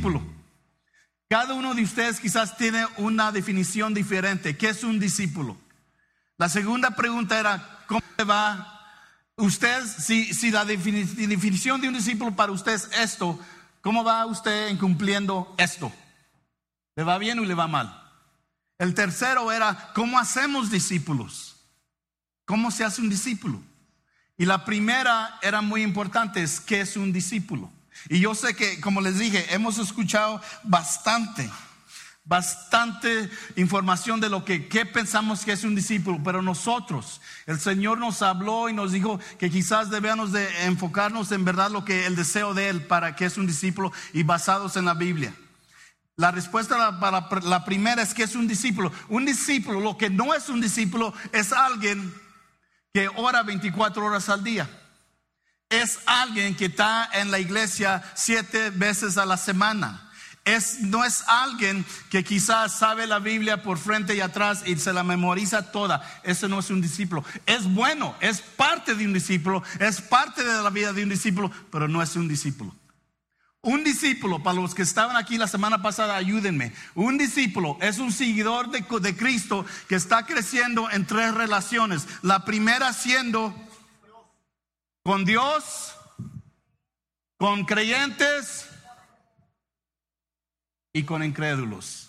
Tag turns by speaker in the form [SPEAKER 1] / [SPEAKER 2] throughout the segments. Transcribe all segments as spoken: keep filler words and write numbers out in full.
[SPEAKER 1] discípulo? Cada uno de ustedes quizás tiene una definición diferente. ¿Qué es un discípulo? La segunda pregunta era, ¿cómo le va? Usted, si, si la definición de un discípulo para usted es esto, ¿cómo va usted en cumpliendo esto? ¿Le va bien o le va mal? El tercero era, ¿cómo hacemos discípulos? ¿Cómo se hace un discípulo? Y la primera era muy importante, es ¿qué es un discípulo? Y yo sé que, como les dije, hemos escuchado bastante, bastante información de lo que qué pensamos que es un discípulo. Pero nosotros, el Señor nos habló y nos dijo que quizás debemos de enfocarnos en verdad lo que el deseo de Él para que es un discípulo y basados en la Biblia. La respuesta para la primera es que es un discípulo. Un discípulo, lo que no es un discípulo, es alguien que ora veinticuatro horas al día. Es alguien que está en la iglesia siete veces a la semana. Es, no es alguien que quizás sabe la Biblia por frente y atrás y se la memoriza toda. Ese no es un discípulo. Es bueno, es parte de un discípulo, es parte de la vida de un discípulo, pero no es un discípulo. Un discípulo, para los que estaban aquí la semana pasada, ayúdenme. Un discípulo es un seguidor de, de Cristo que está creciendo en tres relaciones. La primera siendo con Dios, con creyentes y con incrédulos.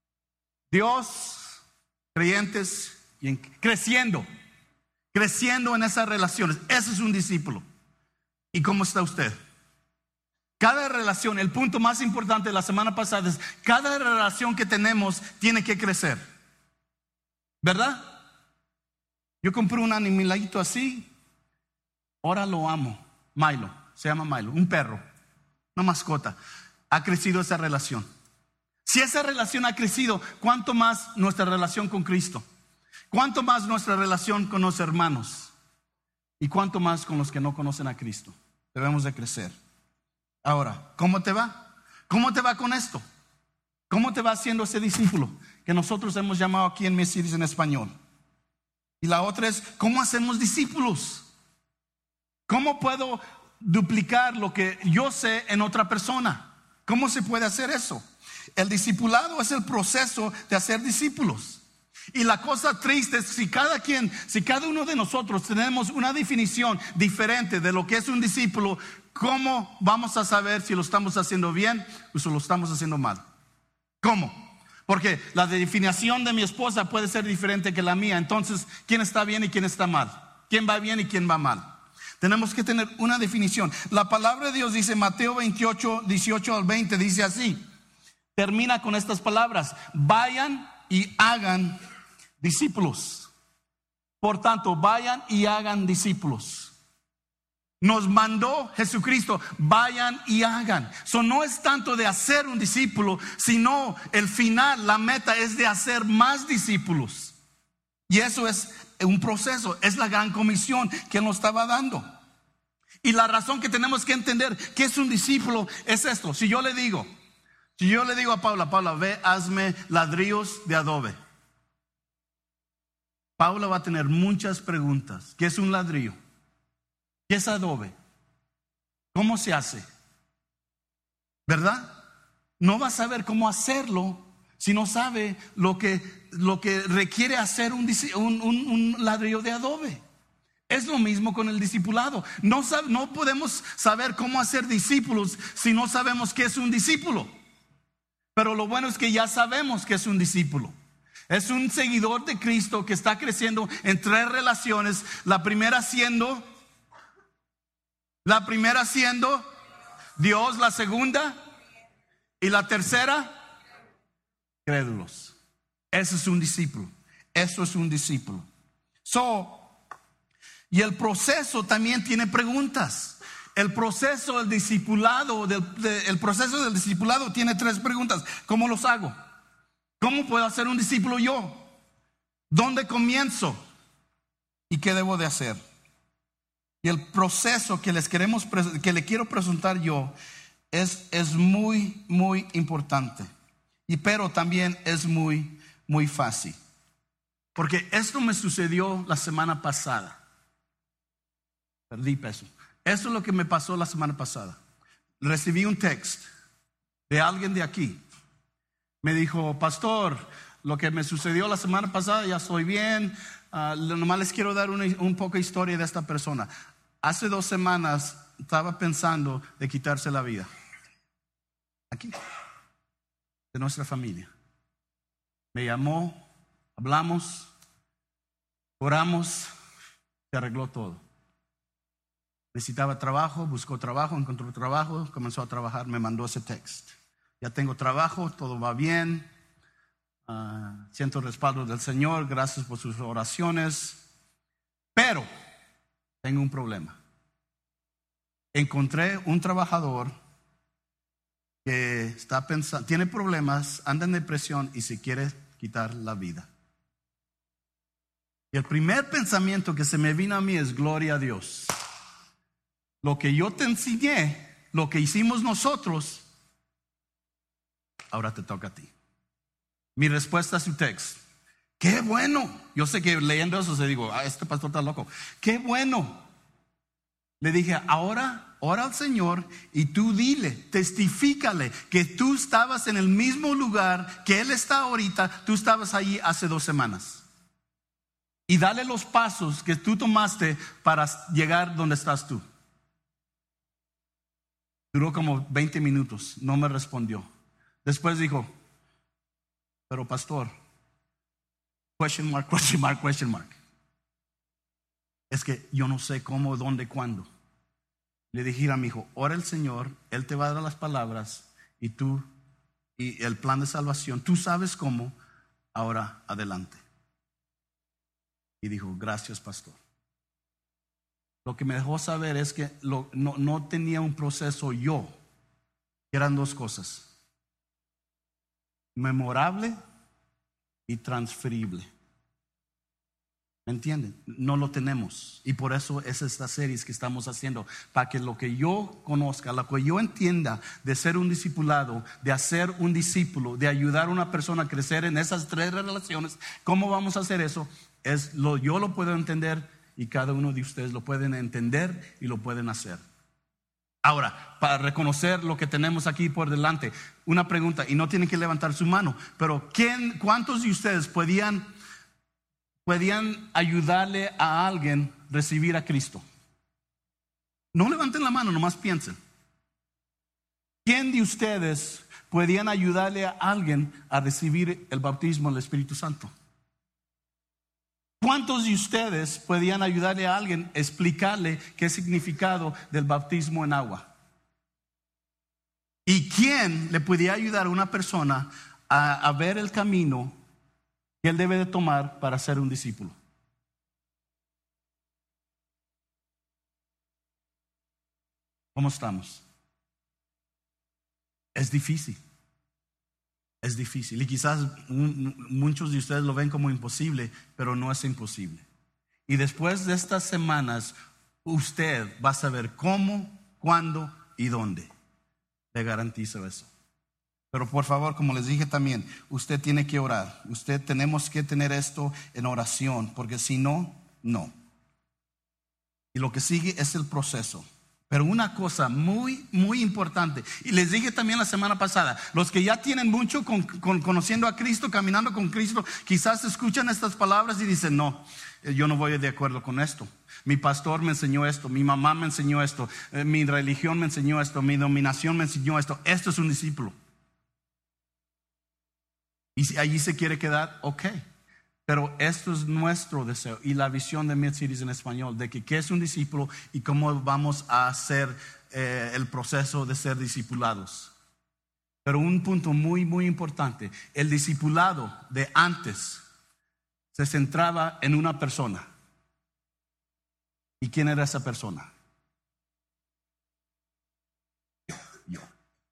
[SPEAKER 1] Dios, creyentes y creciendo, creciendo en esas relaciones. Ese es un discípulo. ¿Y cómo está usted? Cada relación, el punto más importante de la semana pasada es, cada relación que tenemos tiene que crecer, ¿verdad? Yo compré un animalito así, ahora lo amo, Milo, se llama Milo, un perro, una mascota. Ha crecido esa relación. Si esa relación ha crecido, ¿cuánto más nuestra relación con Cristo? ¿Cuánto más nuestra relación con los hermanos? ¿Y cuánto más con los que no conocen a Cristo? Debemos de crecer. Ahora, ¿cómo te va? ¿Cómo te va con esto? ¿Cómo te va haciendo ese discípulo que nosotros hemos llamado aquí en Mesiris en español? Y la otra es, ¿cómo hacemos discípulos? ¿Cómo puedo duplicar lo que yo sé en otra persona? ¿Cómo se puede hacer eso? El discipulado es el proceso de hacer discípulos. Y la cosa triste es si cada quien, si cada uno de nosotros tenemos una definición diferente de lo que es un discípulo, ¿cómo vamos a saber si lo estamos haciendo bien o si lo estamos haciendo mal? ¿Cómo? Porque la definición de mi esposa puede ser diferente que la mía. Entonces, ¿quién está bien y quién está mal? ¿Quién va bien y quién va mal? Tenemos que tener una definición. La palabra de Dios dice, Mateo veintiocho, dieciocho al veinte, dice así. Termina con estas palabras: vayan y hagan discípulos. Por tanto, vayan y hagan discípulos. Nos mandó Jesucristo, vayan y hagan. Eso no es tanto de hacer un discípulo, sino el final, la meta es de hacer más discípulos. Y eso es un proceso, es la gran comisión que Él nos estaba dando. Y la razón que tenemos que entender que es un discípulo es esto. Si yo le digo, si yo le digo a Paula, Paula, ve, hazme ladrillos de adobe. Paula va a tener muchas preguntas. ¿Qué es un ladrillo? ¿Qué es adobe? ¿Cómo se hace? ¿Verdad? No va a saber cómo hacerlo si no sabe lo que, lo que requiere hacer un, un, un, un ladrillo de adobe. Es lo mismo con el discipulado. No, sab, no podemos saber cómo hacer discípulos si no sabemos qué es un discípulo. Pero lo bueno es que ya sabemos que es un discípulo. Es un seguidor de Cristo que está creciendo en tres relaciones. La primera siendo, la primera siendo Dios, la segunda y la tercera, crédulos. Eso es un discípulo. Eso es un discípulo. So, y el proceso también tiene preguntas. El proceso del discipulado, del, de, el proceso del discipulado tiene tres preguntas. ¿Cómo los hago? ¿Cómo puedo hacer un discípulo yo? ¿Dónde comienzo? ¿Y qué debo de hacer? Y el proceso que les queremos, que le quiero presentar yo es, es muy, muy importante. Y pero también es muy, muy fácil. Porque esto me sucedió la semana pasada. Perdí peso. Esto es lo que me pasó la semana pasada. Recibí un text de alguien de aquí. Me dijo, pastor, lo que me sucedió la semana pasada, ya estoy bien. Uh, nomás les quiero dar una, un poco de historia de esta persona. Hace dos semanas estaba pensando de quitarse la vida. Aquí, de nuestra familia. Me llamó, hablamos, oramos, se arregló todo. Necesitaba trabajo, buscó trabajo, encontró trabajo, comenzó a trabajar, me mandó ese texto. Ya tengo trabajo, todo va bien, uh, siento el respaldo del Señor, gracias por sus oraciones, pero tengo un problema. Encontré un trabajador que está pensando, tiene problemas, anda en depresión y se quiere quitar la vida. Y el primer pensamiento que se me vino a mí es gloria a Dios. Lo que yo te enseñé, lo que hicimos nosotros, ahora te toca a ti. Mi respuesta a su texto: qué bueno. Yo sé que leyendo eso se digo, ah, este pastor está loco. Qué bueno. Le dije, ahora ora al Señor y tú dile, testifícale que tú estabas en el mismo lugar que Él está ahorita, tú estabas allí hace dos semanas. Y dale los pasos que tú tomaste para llegar donde estás tú. Duró como veinte minutos, no me respondió. Después dijo, pero pastor, question mark, question mark, question mark. Es que yo no sé cómo, dónde, cuándo. Le dije a mi hijo, ora el Señor, Él te va a dar las palabras y tú, y el plan de salvación, tú sabes cómo, ahora adelante. Y dijo, gracias pastor. Lo que me dejó saber es que lo, no, no tenía un proceso yo, que eran dos cosas: memorable y transferible. ¿Me entienden? No lo tenemos. Y por eso es estas series que estamos haciendo, para que lo que yo conozca, lo que yo entienda de ser un discipulado, de hacer un discípulo, de ayudar a una persona a crecer en esas tres relaciones, ¿cómo vamos a hacer eso? Es lo, yo lo puedo entender y cada uno de ustedes lo pueden entender y lo pueden hacer. Ahora, para reconocer lo que tenemos aquí por delante, una pregunta, y no tienen que levantar su mano, pero ¿quién, ¿cuántos de ustedes podían, podían ayudarle a alguien a recibir a Cristo? No levanten la mano, nomás piensen. ¿Quién de ustedes podían ayudarle a alguien a recibir el bautismo del Espíritu Santo? ¿Cuántos de ustedes podían ayudarle a alguien a explicarle qué significado del bautismo en agua? ¿Y quién le podía ayudar a una persona a, a ver el camino que él debe de tomar para ser un discípulo? ¿Cómo estamos? Es difícil. Es difícil y quizás muchos de ustedes lo ven como imposible, pero no es imposible. Y después de estas semanas, usted va a saber cómo, cuándo y dónde. Le garantizo eso. Pero por favor, como les dije también, usted tiene que orar. Usted tenemos que tener esto en oración, porque si no, no. Y lo que sigue es el proceso. Pero una cosa muy, muy importante, y les dije también la semana pasada, los que ya tienen mucho con, con, conociendo a Cristo, caminando con Cristo, quizás escuchan estas palabras y dicen, no, yo no voy de acuerdo con esto. Mi pastor me enseñó esto, mi mamá me enseñó esto, eh, mi religión me enseñó esto, mi dominación me enseñó esto. Esto es un discípulo. Y si allí se quiere quedar, ok. Pero esto es nuestro deseo y la visión de Mid-Cities en español, de que qué es un discípulo y cómo vamos a hacer eh, el proceso de ser discipulados. Pero un punto muy, muy importante, el discipulado de antes se centraba en una persona. ¿Y quién era esa persona? Yo, yo.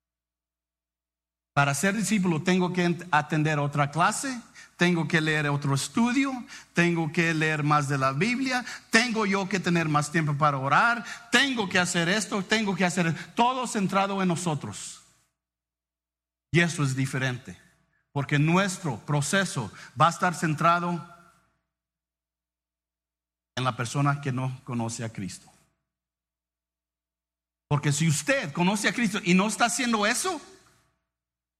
[SPEAKER 1] Para ser discípulo tengo que atender otra clase, tengo que leer otro estudio, tengo que leer más de la Biblia, tengo yo que tener más tiempo para orar, tengo que hacer esto, tengo que hacer todo centrado en nosotros. Y eso es diferente, porque nuestro proceso va a estar centrado en la persona que no conoce a Cristo. Porque si usted conoce a Cristo y no está haciendo eso,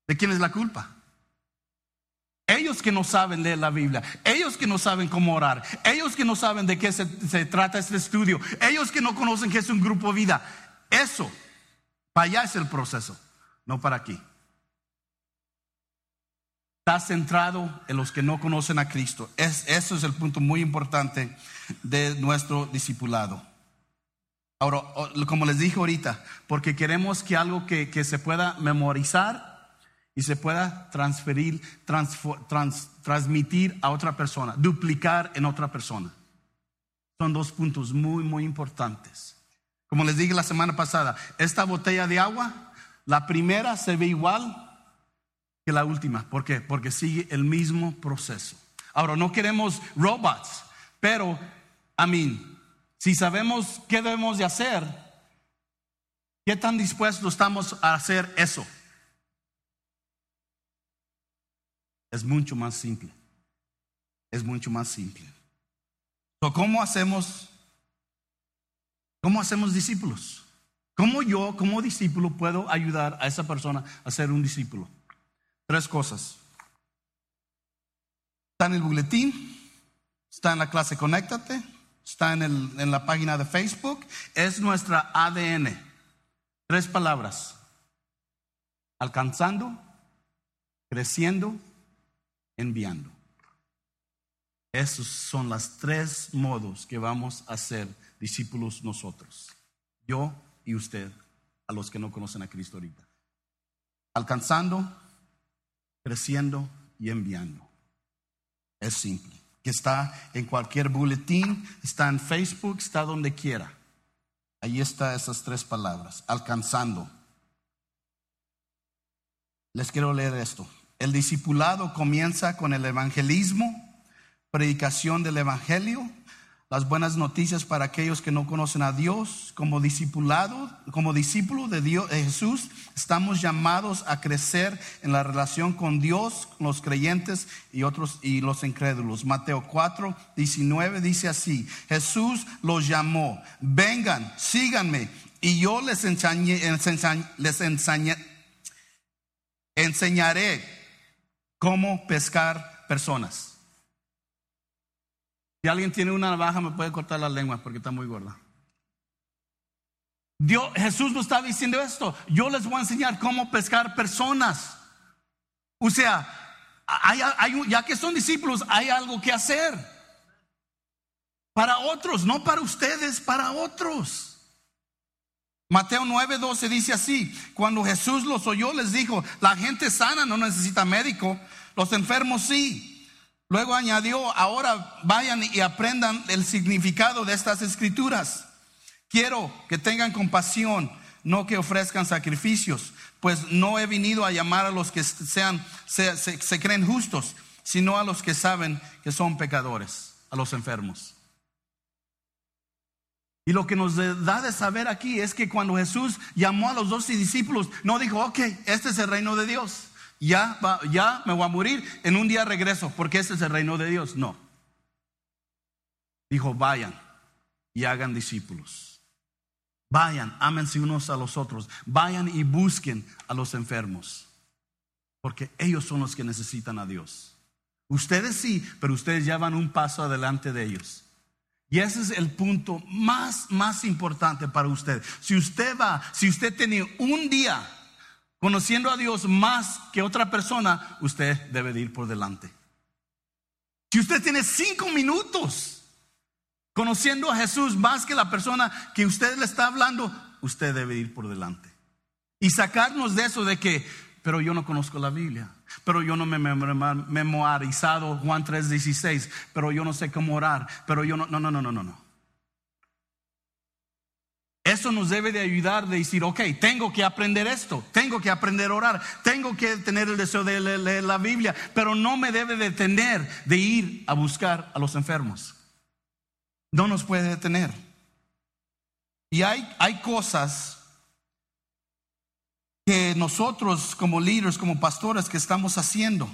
[SPEAKER 1] ¿De quién es la culpa? Ellos que no saben leer la Biblia, ellos que no saben cómo orar, ellos que no saben de qué se, se trata este estudio, ellos que no conocen que es un grupo vida. Eso, para allá es el proceso, no para aquí. Está centrado en los que no conocen a Cristo. Es, eso es el punto muy importante de nuestro discipulado. Ahora, como les dije ahorita, porque queremos que algo que, que se pueda memorizar y se pueda transferir, transfor, trans, transmitir a otra persona, duplicar en otra persona. Son dos puntos muy, muy importantes. Como les dije la semana pasada, esta botella de agua, la primera se ve igual que la última. ¿Por qué? Porque sigue el mismo proceso. Ahora, no queremos robots, pero, I mean, si sabemos qué debemos de hacer, ¿qué tan dispuestos estamos a hacer eso? Es mucho más simple. Es mucho más simple. So, ¿Cómo hacemos? ¿Cómo hacemos discípulos? ¿Cómo yo, como discípulo, puedo ayudar a esa persona a ser un discípulo? Tres cosas. Está en el boletín, está en la clase Conéctate, está en, el, en la página de Facebook. Es nuestra A D N. Tres palabras: alcanzando, creciendo, enviando. Esos son los tres modos que vamos a ser discípulos nosotros, yo y usted, a los que no conocen a Cristo ahorita. Alcanzando, creciendo y enviando. Es simple. Que está en cualquier boletín, está en Facebook, está donde quiera. Ahí está esas tres palabras. Alcanzando. Les quiero leer esto. El discipulado comienza con el evangelismo, predicación del evangelio, las buenas noticias para aquellos que no conocen a Dios. Como discipulado, como discípulo de Dios, de Jesús, estamos llamados a crecer en la relación con Dios, con los creyentes y otros y los incrédulos. Mateo cuatro diecinueve dice así: Jesús los llamó, vengan, síganme, y yo les enseñé, les enseñé, enseñaré cómo pescar personas. Si alguien tiene una navaja, me puede cortar la lengua porque está muy gorda. Dios, Jesús nos está diciendo esto: yo les voy a enseñar cómo pescar personas. O sea, hay, hay, ya que son discípulos, hay algo que hacer para otros, no para ustedes, para otros. Mateo nueve doce dice así: cuando Jesús los oyó, les dijo, la gente sana no necesita médico, los enfermos sí. Luego añadió, ahora vayan y aprendan el significado de estas escrituras. Quiero que tengan compasión, no que ofrezcan sacrificios, pues no he venido a llamar a los que sean, se, se, se creen justos, sino a los que saben que son pecadores, a los enfermos. Y lo que nos da de saber aquí es que cuando Jesús llamó a los doce discípulos, no dijo, ok, este es el reino de Dios. Ya, va, ya me voy a morir, en un día regreso, porque este es el reino de Dios. No. Dijo, vayan y hagan discípulos. Vayan, ámense unos a los otros. Vayan y busquen a los enfermos, porque ellos son los que necesitan a Dios. Ustedes sí, pero ustedes ya van un paso adelante de ellos. Y ese es el punto más, más importante para usted. Si usted va, si usted tiene un día conociendo a Dios más que otra persona, usted debe de ir por delante. Si usted tiene cinco minutos conociendo a Jesús más que la persona que usted le está hablando, usted debe ir por delante. Y sacarnos de eso de que, pero yo no conozco la Biblia, pero yo no me he memorizado Juan tres dieciséis, pero yo no sé cómo orar, pero yo no, no, no, no, no, no. Eso nos debe de ayudar de decir, ok, tengo que aprender esto, tengo que aprender a orar, tengo que tener el deseo de leer la Biblia, pero no me debe detener de ir a buscar a los enfermos. No nos puede detener. Y hay, hay cosas que nosotros como líderes, como pastores, que estamos haciendo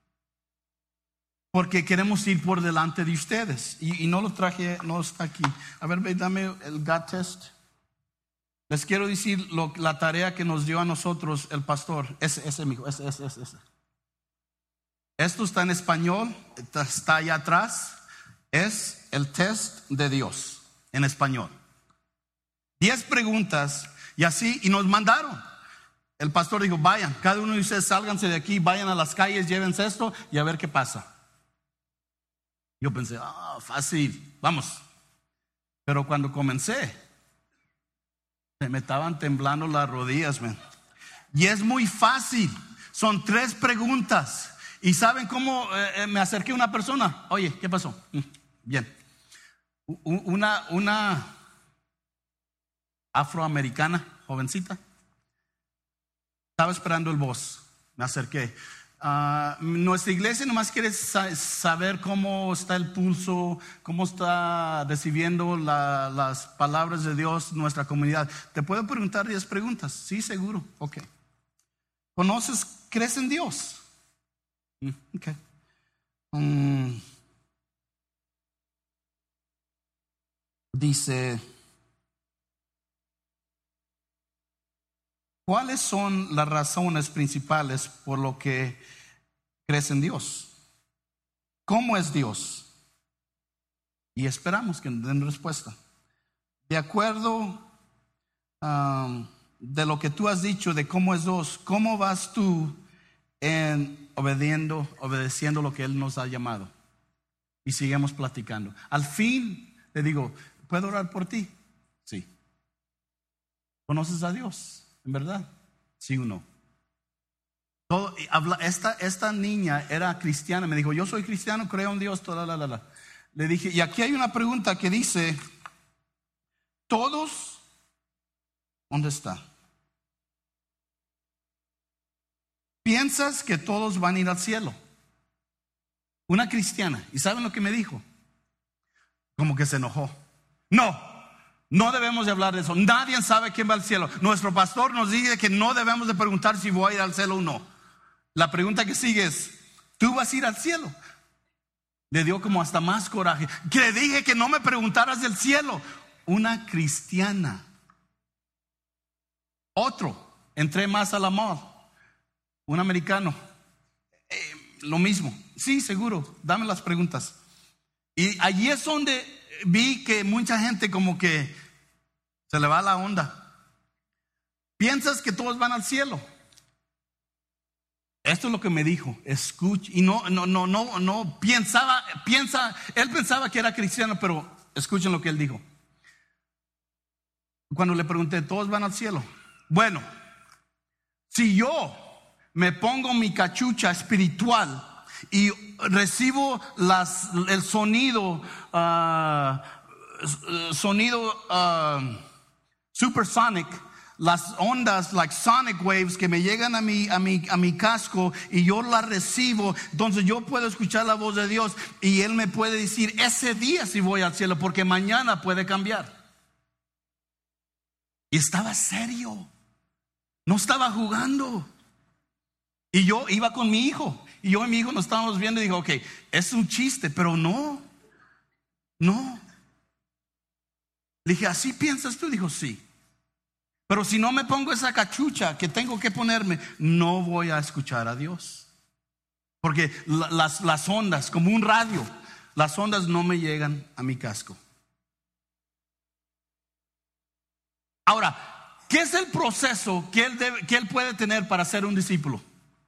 [SPEAKER 1] porque queremos ir por delante de ustedes. Y, y no lo traje, no está aquí. A ver, dame el God test. Les quiero decir lo, la tarea que nos dio a nosotros el pastor. Ese, ese, mijo, ese, ese, ese, ese. Esto está en español, está allá atrás. Es el test de Dios en español. Diez preguntas y así, y nos mandaron. El pastor dijo, vayan, cada uno de ustedes sálganse de aquí, vayan a las calles, llévense esto y a ver qué pasa. Yo pensé, ah, oh, fácil, vamos. Pero cuando comencé, me estaban temblando las rodillas, man. Y es muy fácil, son tres preguntas. ¿Y saben cómo eh, me acerqué a una persona? Oye, ¿qué pasó? Bien. Una, una afroamericana, jovencita. Estaba esperando el bus. Me acerqué. Uh, nuestra iglesia nomás quiere sa- saber cómo está el pulso, cómo está recibiendo la, las palabras de Dios nuestra comunidad. ¿Te puedo preguntar diez preguntas? Sí, seguro. Ok. ¿Conoces, crees en Dios? Mm, ok. Um, dice, ¿cuáles son las razones principales por lo que crees en Dios? ¿Cómo es Dios? Y esperamos que nos den respuesta. De acuerdo um, de lo que tú has dicho de cómo es Dios, ¿cómo vas tú en obediendo, obedeciendo lo que Él nos ha llamado? Y seguimos platicando. Al fin le digo, ¿puedo orar por ti? Sí. ¿Conoces a Dios? ¿En verdad? Sí o no. Todo, habla, esta, esta niña era cristiana. Me dijo, yo soy cristiano, creo en Dios. Toda la, la, la. Le dije, y aquí hay una pregunta que dice, todos, ¿dónde está? ¿Piensas que todos van a ir al cielo? Una cristiana. ¿Y saben lo que me dijo? Como que se enojó. No. No debemos de hablar de eso. Nadie sabe quién va al cielo. Nuestro pastor nos dice que no debemos de preguntar si voy a ir al cielo o no. La pregunta que sigue es, ¿tú vas a ir al cielo? Le dio como hasta más coraje. Que le dije que no me preguntaras del cielo. Una cristiana. Otro, entré más a la mall. Un americano. Eh, lo mismo. Sí, seguro. Dame las preguntas. Y allí es donde vi que mucha gente como que se le va la onda. ¿Piensas que todos van al cielo? Esto es lo que me dijo. Escucha. Y no, no, no, no, no pensaba, piensa, él pensaba que era cristiano, pero escuchen lo que él dijo. Cuando le pregunté, ¿todos van al cielo? Bueno, si yo me pongo mi cachucha espiritual y recibo las, el sonido, uh, sonido uh, supersonic, las ondas like sonic waves que me llegan a mi, a mi, a mi casco y yo las recibo, entonces yo puedo escuchar la voz de Dios y Él me puede decir ese día si voy al cielo, porque mañana puede cambiar. Y estaba serio, no estaba jugando. Y yo iba con mi hijo. Y yo y mi hijo nos estábamos viendo y dijo, ok, es un chiste, pero no, no. Le dije, ¿así piensas tú? Dijo, sí. Pero si no me pongo esa cachucha que tengo que ponerme, no voy a escuchar a Dios. Porque la, las, las ondas, como un radio, las ondas no me llegan a mi casco. Ahora, ¿qué es el proceso que él, debe, que él puede tener para ser un discípulo?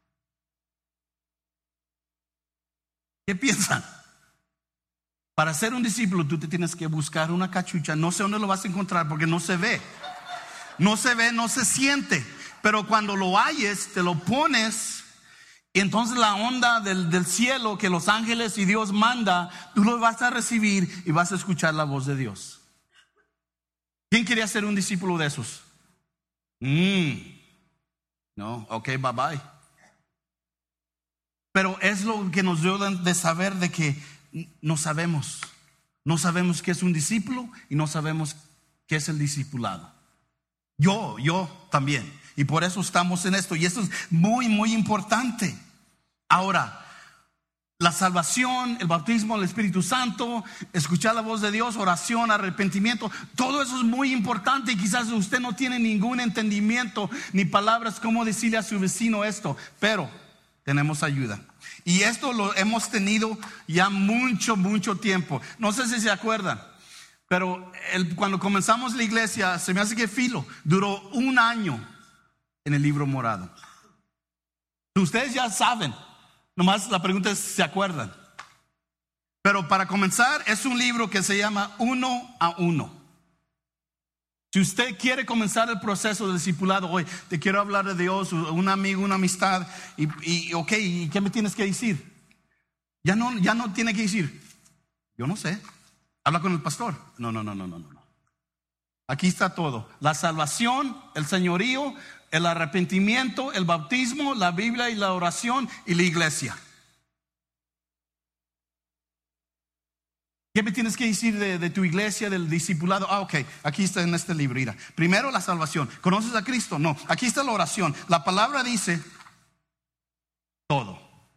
[SPEAKER 1] ¿Qué piensan? Para ser un discípulo tú te tienes que buscar una cachucha. No sé dónde lo vas a encontrar porque no se ve. No se ve, no se siente. Pero cuando lo hayes, te lo pones. Y entonces la onda del, del cielo que los ángeles y Dios manda, tú lo vas a recibir y vas a escuchar la voz de Dios. ¿Quién quería ser un discípulo de esos? Mm. No, ok, bye bye. Pero es lo que nos dio de saber de que no sabemos. No sabemos qué es un discípulo y no sabemos qué es el discipulado. Yo, yo también. Y por eso estamos en esto. Y esto es muy, muy importante. Ahora, La salvación, el bautismo del Espíritu Santo, escuchar la voz de Dios, oración, arrepentimiento, todo eso es muy importante y quizás usted no tiene ningún entendimiento ni palabras cómo decirle a su vecino esto, pero tenemos ayuda. Y esto lo hemos tenido ya mucho, mucho tiempo. No sé si se acuerdan, pero el, cuando comenzamos la iglesia, se me hace que Filo duró un año en el libro morado. Ustedes ya saben. Nomás la pregunta es si se acuerdan. Pero para comenzar, es un libro que se llama Uno a Uno. Si usted quiere comenzar el proceso de discipulado hoy, te quiero hablar de Dios, un amigo, una amistad, y, y ok, ¿y qué me tienes que decir? Ya no, ya no tiene que decir, yo no sé, habla con el pastor. No, no, no, no, no, no. Aquí está todo: la salvación, el señorío, el arrepentimiento, el bautismo, la Biblia y la oración y la iglesia. ¿Qué me tienes que decir de, de tu iglesia, del discipulado? Ah, ok, aquí está en este libro. Mira, primero la salvación. ¿Conoces a Cristo? No. Aquí está la oración. La palabra dice todo.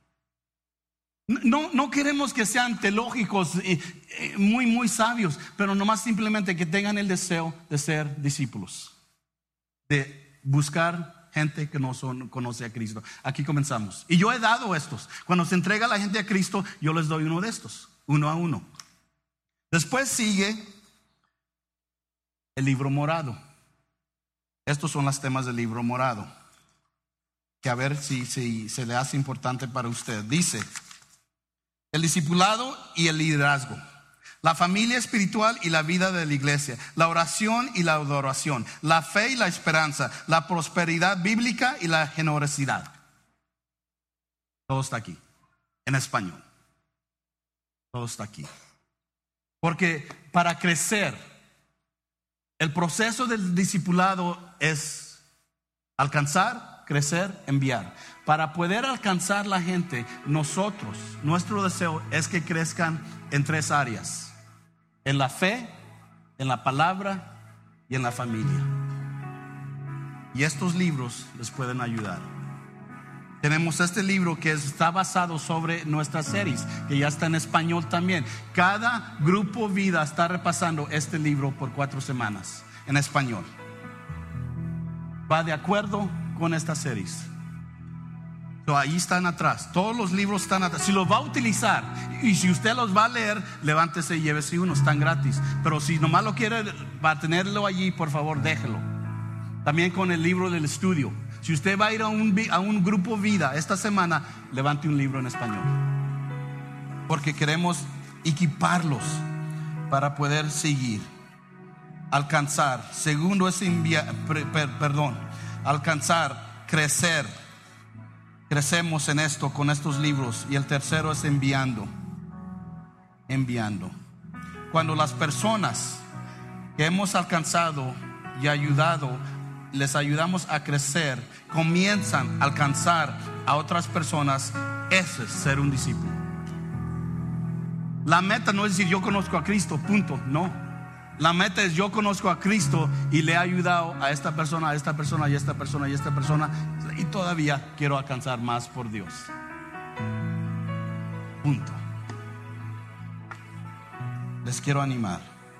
[SPEAKER 1] No, no queremos que sean teológicos, eh, eh, muy, muy sabios, pero nomás simplemente que tengan el deseo de ser discípulos, de buscar gente que no son, conoce a Cristo. Aquí comenzamos. Y yo he dado estos. Cuando se entrega la gente a Cristo, yo les doy uno de estos, uno a uno. Después sigue el libro morado. Estos son los temas del libro morado, que a ver si, si se le hace importante para usted. Dice: el discipulado y el liderazgo, la familia espiritual y la vida de la iglesia, la oración y la adoración, la fe y la esperanza, la prosperidad bíblica y la generosidad. Todo está aquí, en español. Todo está aquí. Porque para crecer, el proceso del discipulado es alcanzar, crecer, enviar. Para poder alcanzar la gente, nosotros, nuestro deseo es que crezcan en tres áreas: en la fe, en la palabra y en la familia. Y estos libros les pueden ayudar. Tenemos este libro que está basado sobre nuestras series, que ya está en español también. Cada grupo vida está repasando este libro por cuatro semanas en español. Va de acuerdo con estas series. So, ahí están atrás. Todos los libros están atrás. Si los va a utilizar y si usted los va a leer, levántese y llévese uno, están gratis. Pero si nomás lo quiere para tenerlo allí, por favor, déjelo. También con el libro del estudio. Si usted va a ir a un, a un grupo vida esta semana, levante un libro en español. Porque queremos equiparlos para poder seguir, alcanzar. Segundo es enviar, per, per, perdón, alcanzar, crecer. Crecemos en esto con estos libros. Y el tercero es enviando. Enviando. Cuando las personas que hemos alcanzado y ayudado, les ayudamos a crecer, comienzan a alcanzar a otras personas, eso es ser un discípulo. La meta no es decir yo conozco a Cristo, punto, no. La meta es yo conozco a Cristo y le he ayudado a esta persona, a esta persona y a esta persona y a esta persona, y todavía quiero alcanzar más por Dios. Punto. Les quiero animar.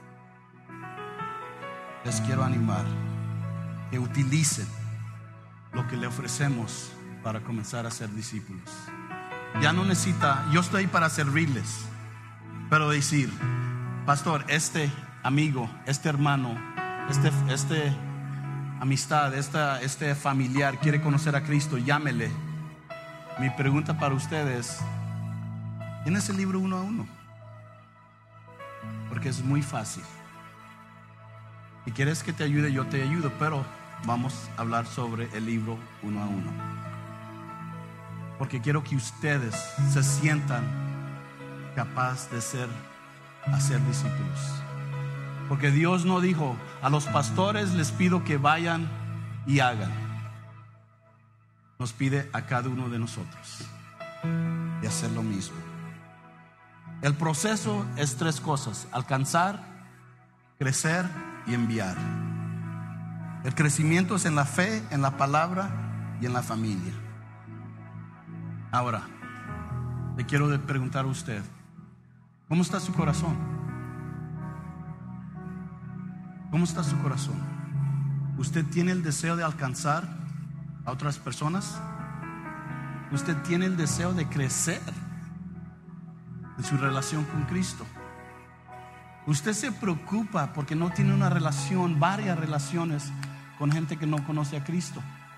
[SPEAKER 1] Les quiero animar que utilicen lo que le ofrecemos para comenzar a ser discípulos. Ya no necesita, yo estoy para servirles, pero decir, pastor, este amigo, este hermano, este, este amistad, esta, este familiar quiere conocer a Cristo, llámele. Mi pregunta para ustedes: ¿tienes el libro uno a uno? Porque es muy fácil. Si quieres que te ayude, yo te ayudo, pero vamos a hablar sobre el libro uno a uno. Porque quiero que ustedes se sientan capaces de ser, hacer discípulos. Porque Dios no dijo, a los pastores les pido que vayan y hagan. Nos pide a cada uno de nosotros de hacer lo mismo. El proceso es tres cosas: alcanzar, crecer y enviar. El crecimiento es en la fe, en la palabra y en la familia. Ahora, le quiero preguntar a usted, ¿cómo está su corazón? ¿Cómo está su corazón? ¿Usted tiene el deseo de alcanzar a otras personas? ¿Usted tiene el deseo de crecer en su relación con Cristo? ¿Usted se preocupa porque no tiene una relación, varias relaciones con gente que no conoce a Cristo?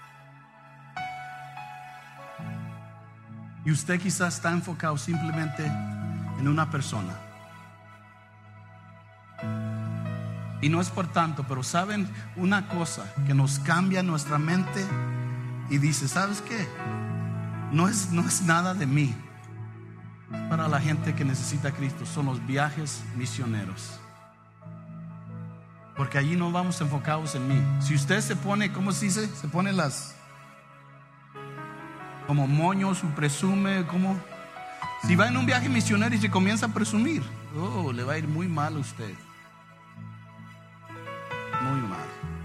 [SPEAKER 1] Y usted quizás está enfocado simplemente en una persona. Y no es por tanto, pero saben una cosa que nos cambia nuestra mente y dice, ¿sabes qué? No es, no es nada de mí. Para la gente que necesita a Cristo son los viajes misioneros. Porque allí no vamos enfocados en mí. Si usted se pone, ¿cómo se dice? Se pone las como moños o presume, como si va en un viaje misionero y se comienza a presumir, oh, le va a ir muy mal a usted. Muy mal.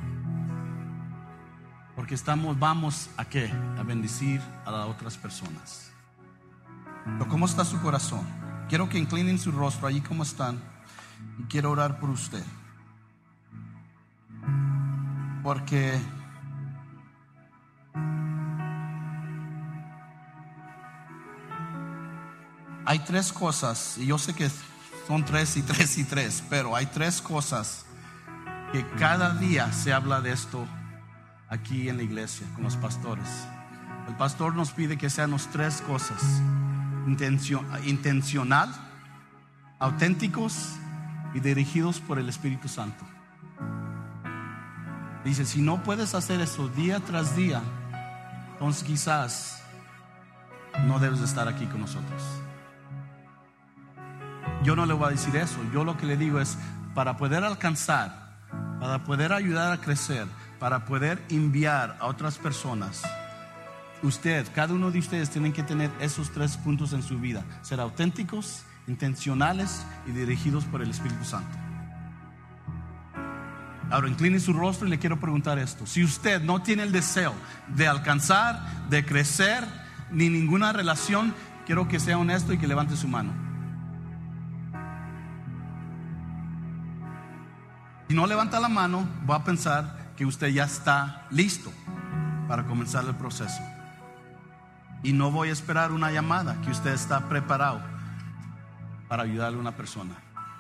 [SPEAKER 1] Porque estamos, vamos a qué? A bendecir a las otras personas. Pero ¿cómo está su corazón? Quiero que inclinen su rostro allí como están y quiero orar por usted. Porque hay tres cosas, y yo sé que son tres y tres y tres, pero hay tres cosas que cada día se habla de esto aquí en la iglesia con los pastores. El pastor nos pide que sean las tres cosas: Intencio, intencional, auténticos y dirigidos por el Espíritu Santo. Dice, si no puedes hacer eso día tras día, entonces quizás no debes de estar aquí con nosotros. Yo no le voy a decir eso. Yo lo que le digo es, para poder alcanzar, para poder ayudar a crecer, para poder enviar a otras personas, usted, cada uno de ustedes tienen que tener esos tres puntos en su vida: ser auténticos, intencionales y dirigidos por el Espíritu Santo. Ahora incline su rostro y le quiero preguntar esto: si usted no tiene el deseo de alcanzar, de crecer, ni ninguna relación, quiero que sea honesto y que levante su mano. Si no levanta la mano, voy a pensar que usted ya está listo para comenzar el proceso. Y no voy a esperar una llamada, que usted está preparado para ayudarle a una persona.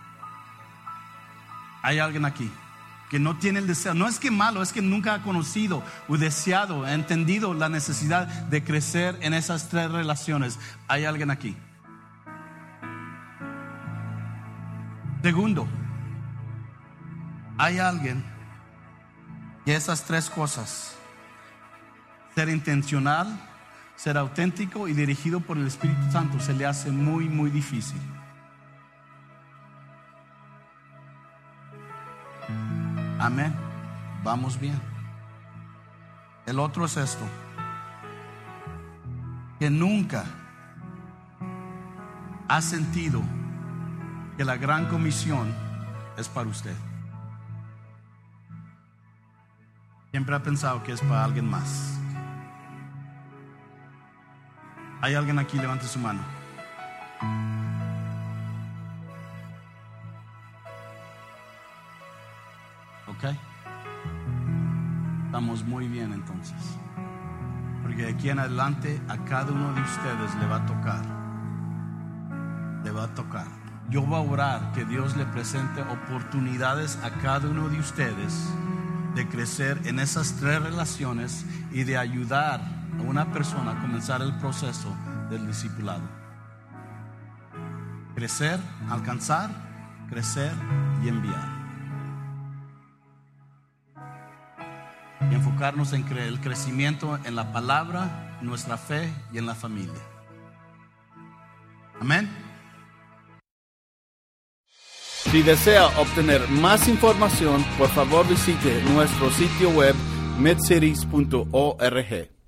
[SPEAKER 1] Hay alguien aquí que no tiene el deseo. No es que malo, es que nunca ha conocido o deseado, ha entendido la necesidad de crecer en esas tres relaciones. Hay alguien aquí. Segundo, hay alguien que esas tres cosas, ser intencional, ser auténtico y dirigido por el Espíritu Santo, se le hace muy, muy difícil. Amén. Vamos bien. El otro es esto: que nunca ha sentido que la gran comisión es para usted. Siempre ha pensado que es para alguien más. ¿Hay alguien aquí? Levante su mano. Ok. Estamos muy bien entonces. Porque de aquí en adelante a cada uno de ustedes le va a tocar. Le va a tocar. Yo voy a orar que Dios le presente oportunidades a cada uno de ustedes de crecer en esas tres relaciones y de ayudar a una persona a comenzar el proceso del discipulado. Crecer, alcanzar, crecer y enviar. Y enfocarnos en el crecimiento en la palabra, nuestra fe y en la familia. Amén. Si desea obtener más información, por favor visite nuestro sitio web mid cities punto org.